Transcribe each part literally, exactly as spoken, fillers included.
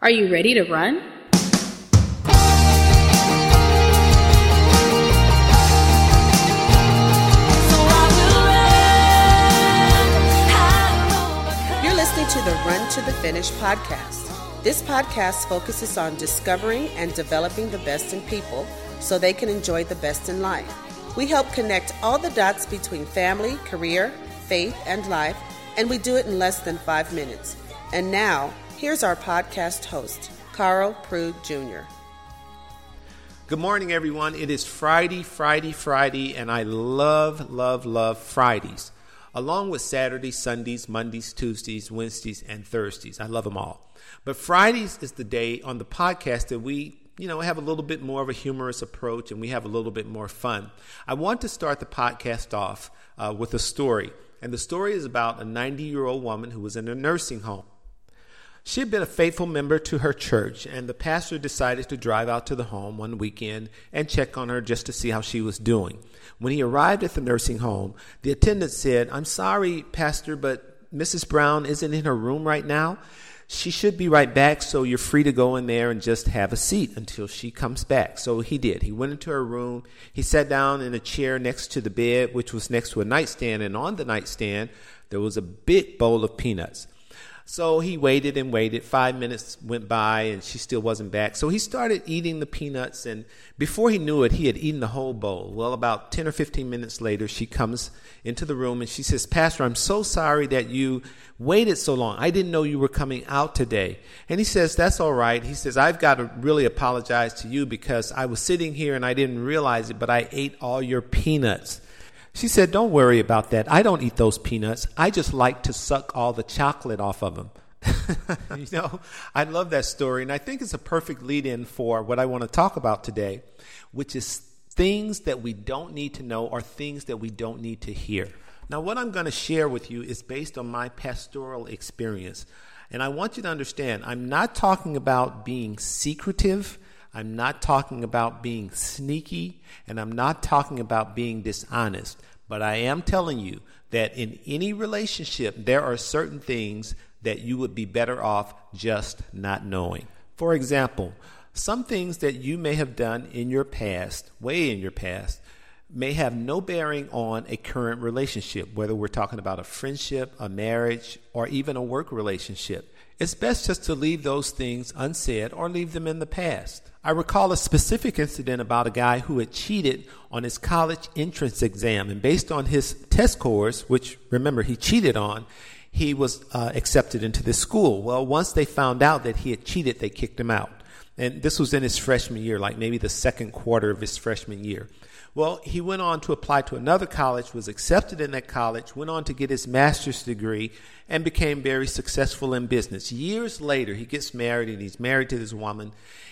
Are you ready to run? You're listening to the Run to the Finish podcast. This podcast focuses on discovering and developing the best in people so they can enjoy the best in life. We help connect all the dots between family, career, faith, and life, and we do it in less than five minutes. And now, here's our podcast host, Carl Prude Junior Good morning, everyone. It is Friday, Friday, Friday, and I love, love, love Fridays, along with Saturdays, Sundays, Mondays, Tuesdays, Wednesdays, and Thursdays. I love them all. But Fridays is the day on the podcast that we, you know, have a little bit more of a humorous approach and we have a little bit more fun. I want to start the podcast off uh, with a story. And the story is about a ninety-year-old woman who was in a nursing home. She had been a faithful member to her church, and the pastor decided to drive out to the home one weekend and check on her just to see how she was doing. When he arrived at the nursing home, the attendant said, "I'm sorry, Pastor, but Missus Brown isn't in her room right now. She should be right back, so you're free to go in there and just have a seat until she comes back." So he did. He went into her room. He sat down in a chair next to the bed, which was next to a nightstand, and on the nightstand, there was a big bowl of peanuts. So he waited and waited. Five minutes went by and she still wasn't back. So he started eating the peanuts, and before he knew it, he had eaten the whole bowl. Well, about ten or fifteen minutes later, she comes into the room and she says, "Pastor, I'm so sorry that you waited so long. I didn't know you were coming out today." And he says, "That's all right." He says, "I've got to really apologize to you because I was sitting here and I didn't realize it, but I ate all your peanuts." She said, "Don't worry about that. I don't eat those peanuts. I just like to suck all the chocolate off of them." You know, I love that story, and I think it's a perfect lead-in for what I want to talk about today, which is things that we don't need to know or things that we don't need to hear. Now, what I'm going to share with you is based on my pastoral experience, and I want you to understand, I'm not talking about being secretive. I'm not talking about being sneaky, and I'm not talking about being dishonest, but I am telling you that in any relationship, there are certain things that you would be better off just not knowing. For example, some things that you may have done in your past, way in your past, may have no bearing on a current relationship, whether we're talking about a friendship, a marriage, or even a work relationship. It's best just to leave those things unsaid or leave them in the past. I recall a specific incident about a guy who had cheated on his college entrance exam, and based on his test scores, which, remember, he cheated on, he was uh, accepted into this school. Well, once they found out that he had cheated, they kicked him out. And this was in his freshman year, like maybe the second quarter of his freshman year. Well, he went on to apply to another college, was accepted in that college, went on to get his master's degree, and became very successful in business. Years later, he gets married, and he's married to this woman.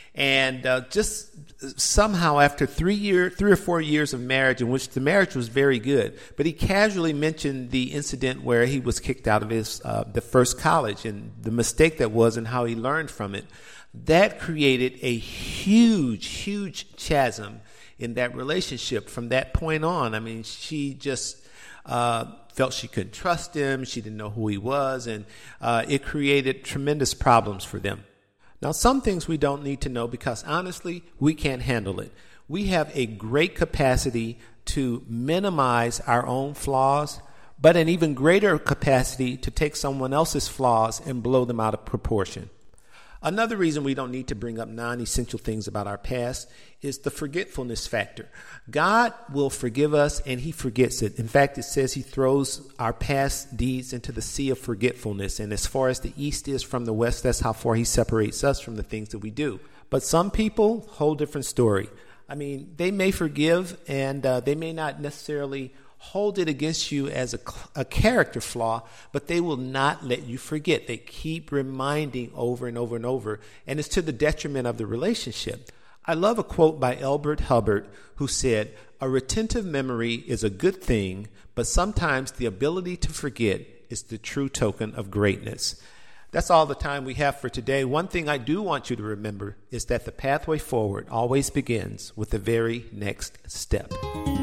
And uh, just somehow after three year, three or four years of marriage, in which the marriage was very good, but he casually mentioned the incident where he was kicked out of his uh, the first college and the mistake that was and how he learned from it. That created a huge, huge chasm in that relationship from that point on. I mean, she just uh, felt she couldn't trust him. She didn't know who he was, and uh, it created tremendous problems for them. Now, some things we don't need to know because, honestly, we can't handle it. We have a great capacity to minimize our own flaws, but an even greater capacity to take someone else's flaws and blow them out of proportion. Another reason we don't need to bring up non-essential things about our past is the forgetfulness factor. God will forgive us and he forgets it. In fact, it says he throws our past deeds into the sea of forgetfulness. And as far as the east is from the west, that's how far he separates us from the things that we do. But some people, whole different story. I mean, they may forgive and uh, they may not necessarily hold it against you as a, a character flaw, but they will not let you forget. They keep reminding over and over and over, and it's to the detriment of the relationship. I love a quote by Elbert Hubbard, who said, "A retentive memory is a good thing, but sometimes the ability to forget is the true token of greatness." That's all the time we have for today. One thing I do want you to remember is that the pathway forward always begins with the very next step.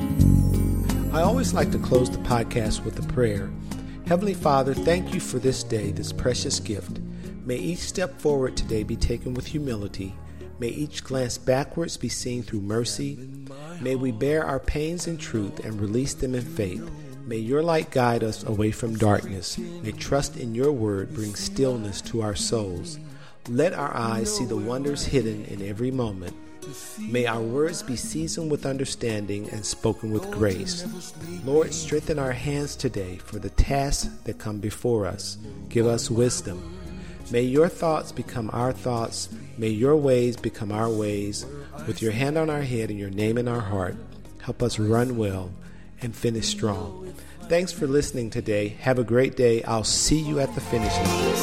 I always like to close the podcast with a prayer. Heavenly Father, thank you for this day, this precious gift. May each step forward today be taken with humility. May each glance backwards be seen through mercy. May we bear our pains in truth and release them in faith. May your light guide us away from darkness. May trust in your word bring stillness to our souls. Let our eyes see the wonders hidden in every moment. May our words be seasoned with understanding and spoken with grace. Lord, strengthen our hands today for the tasks that come before us. Give us wisdom. May your thoughts become our thoughts. May your ways become our ways. With your hand on our head and your name in our heart, help us run well and finish strong. Thanks for listening today. Have a great day. I'll see you at the finish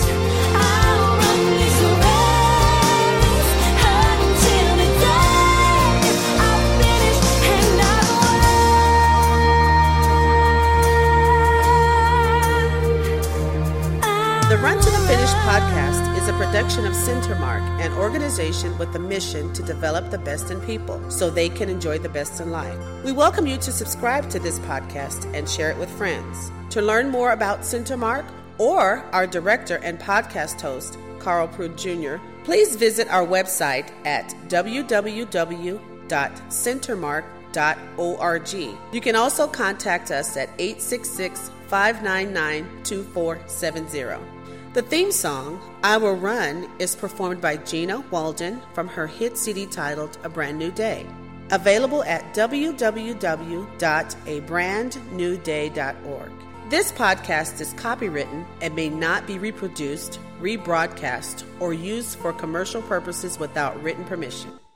line. The Run to the Finish podcast is a production of Centermark, an organization with a mission to develop the best in people so they can enjoy the best in life. We welcome you to subscribe to this podcast and share it with friends. To learn more about Centermark or our director and podcast host, Carl Prude Junior, please visit our website at w w w dot centermark dot org. You can also contact us at eight six six, five nine nine, two four seven zero. The theme song, I Will Run, is performed by Gina Walden from her hit C D titled A Brand New Day. Available at w w w dot a brand new day dot org. This podcast is copywritten and may not be reproduced, rebroadcast, or used for commercial purposes without written permission.